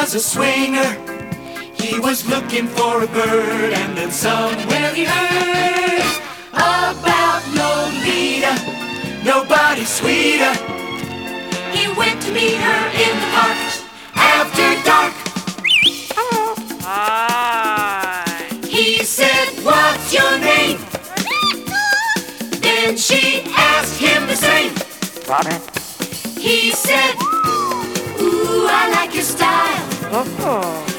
was a swinger. He was looking for a bird, and then somewhere he heard about Lolita, nobody sweeter. He went to meet her in the park after dark. Hi. He said, "What's your name?" Then she asked him the same. He said, "Ooh, I like your style. Oh.